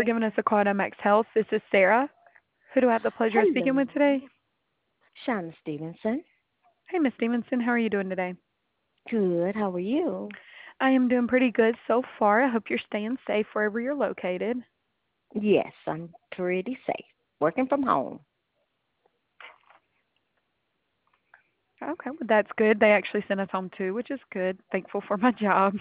for giving us a call to Max Health. This is Sarah. Who do I have the pleasure of speaking Hello, with today? Shauna Stevenson. Hey, Miss Stevenson. How are you doing today? Good. How are you? I am doing pretty good so far. I hope you're staying safe wherever you're located. Yes, I'm pretty safe. Working from home. Okay, well, that's good. They actually sent us home too, which is good. Thankful for my job.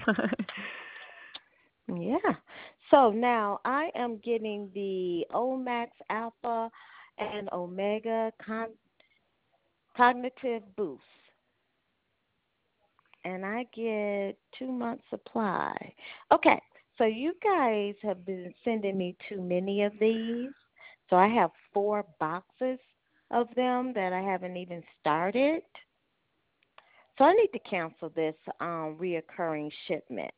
Yeah. So now I am getting the Omax Alpha and Omega Cognitive Boost, and I get 2 months supply. Okay. So you guys have been sending me too many of these. So I have 4 boxes of them that I haven't even started. So I need to cancel this reoccurring shipment.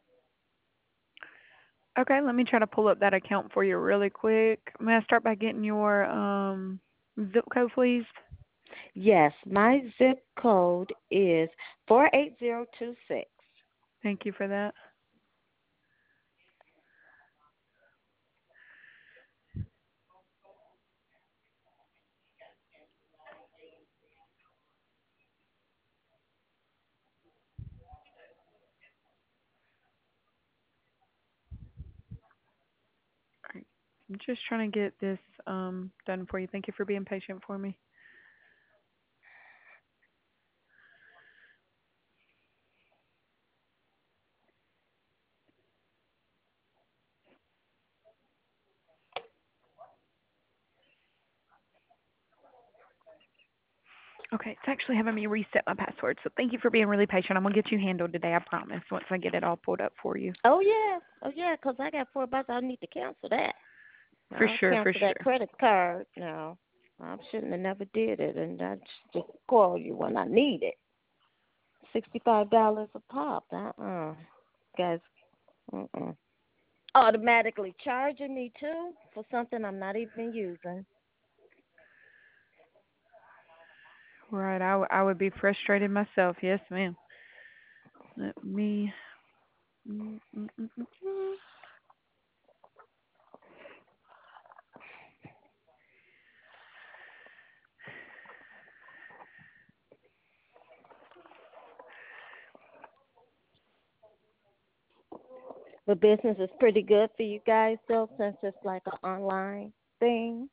Okay, let me try to pull up that account for you really quick. May I start by getting your zip code, please? Yes, my zip code is 48026. Thank you for that. All right. I'm just trying to get this done for you. Thank you for being patient for me. Okay, it's actually having me reset my password, so thank you for being really patient. I'm gonna get you handled today, I promise, once I get it all pulled up for you. Oh, yeah. Oh, yeah, because I got 4 bucks. I need to cancel that. For I'll sure, for cancel that sure. credit card now. I shouldn't have never did it, and I just call you when I need it. $65 a pop. Guys, automatically charging me, too, for something I'm not even using. Right, I would be frustrated myself. Yes, ma'am. Let me. Mm, mm, mm, mm, mm. The business is pretty good for you guys, though, since it's like an online thing.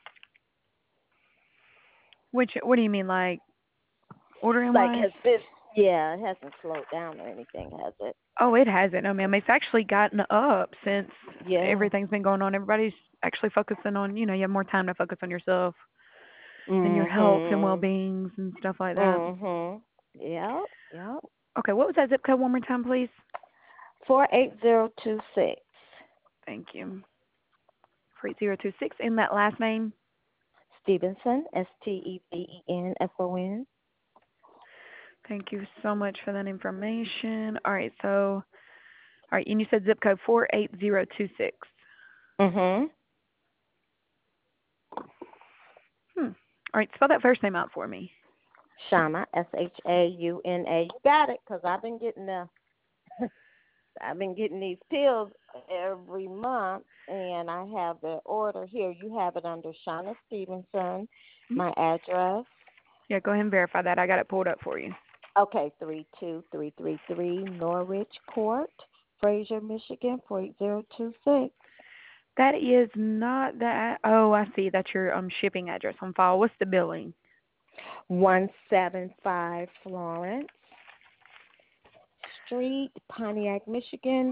What do you mean, like ordering Like, wise? has this, yeah, it hasn't slowed down or anything, has it? Oh, it hasn't. No, ma'am. It's actually gotten up since Yeah. everything's been going on. Everybody's actually focusing on, you have more time to focus on yourself and your health and Mhm. well-beings and stuff like that. Mhm. Yep. Yep. Okay, what was that zip code one more time, please? 48026. Thank you. 3026. And that last name? Stevenson, Stevenson. Thank you so much for that information. All right, so, all right, and you said zip code 48026. Mhm. Hmm. All right, spell that first name out for me. Shauna, Shauna. You got it, cause I've been getting these pills every month, and I have the order here. You have it under Shauna Stevenson. Mhm. My address. Yeah, go ahead and verify that. I got it pulled up for you. Okay, 32333 Norwich Court, Fraser, Michigan, 48026. That is not that. Oh, I see. That's your shipping address on file. What's the billing? 175 Florence Street, Pontiac, Michigan,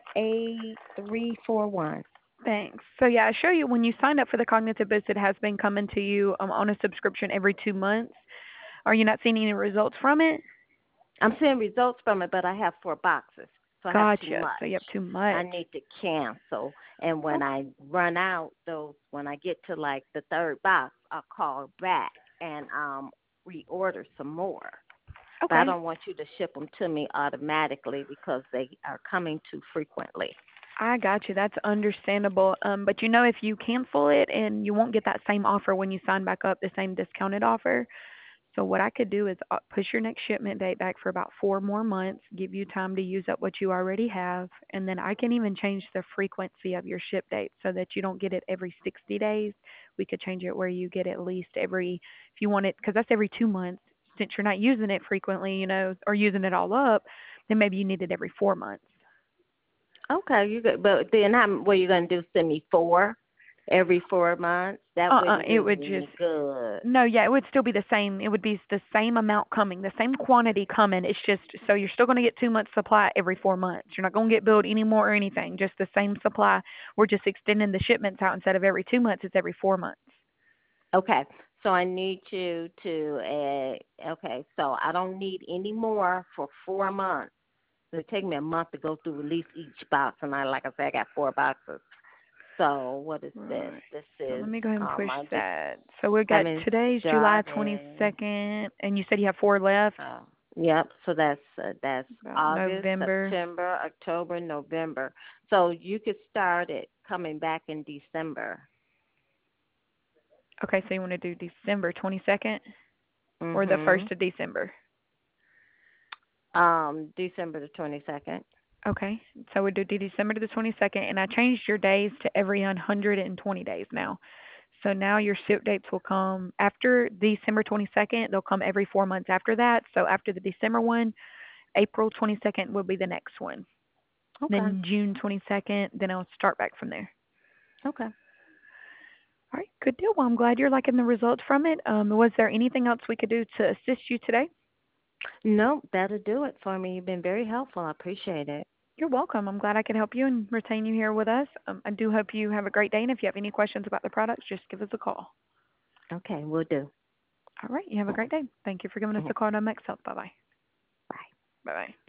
48341. Thanks. So yeah, I show you when you signed up for the Cognitive Boost, it has been coming to you on a subscription every 2 months. Are you not seeing any results from it? I'm seeing results from it, but I have 4 boxes, so I have too Gotcha. much. So you have too I much. need to cancel, and when Okay. I run out, when I get to like the 3rd box, I'll call back and reorder some more. But I Okay. don't want you to ship them to me automatically because they are coming too frequently. I got you. That's understandable. But if you cancel it and you won't get that same offer when you sign back up, the same discounted offer. So what I could do is push your next shipment date back for about 4 more months, give you time to use up what you already have, and then I can even change the frequency of your ship date so that you don't get it every 60 days. We could change it where you get at least every, if you want it, because that's every 2 months. Since you're not using it frequently, or using it all up, then maybe you need it every 4 months. Okay, you good. But then what are you going to do? Send me 4 every 4 months? That wouldn't It do would me just any good. No, yeah, it would still be the same. It would be the same amount coming, the same quantity coming. It's just so you're still going to get 2 months supply every 4 months. You're not going to get billed any more or anything. Just the same supply. We're just extending the shipments out instead of every 2 months. It's every 4 months. Okay, so I need you to, okay, so I don't need any more for 4 months. It'll take me a month to go through at least each box, and like I said, I got 4 boxes. So what is this? Right. This So is let me go ahead and push I just that. So we've I've got been today's July starting. 22nd, and you said you have 4 left. Yep. So that's About August, November. September, October, November. So you could start it coming back in December. Okay, so you want to do December 22nd or the 1st Mhm. of December? December the 22nd. Okay, so we do December to the 22nd, and I changed your days to every 120 days now. So now your ship dates will come after December 22nd. They'll come every 4 months after that. So after the December one, April 22nd will be the next one. Okay. Then June 22nd, then I'll start back from there. Okay. All right, good deal. Well, I'm glad you're liking the results from it. Was there anything else we could do to assist you today? Nope, that'll do it for me. You've been very helpful. I appreciate it. You're welcome. I'm glad I could help you and retain you here with us. I do hope you have a great day, and if you have any questions about the products, just give us a call. Okay, we'll do. All right, you have a great day. Thank you for giving us a call to Max Health. Bye-bye. Bye. Bye-bye.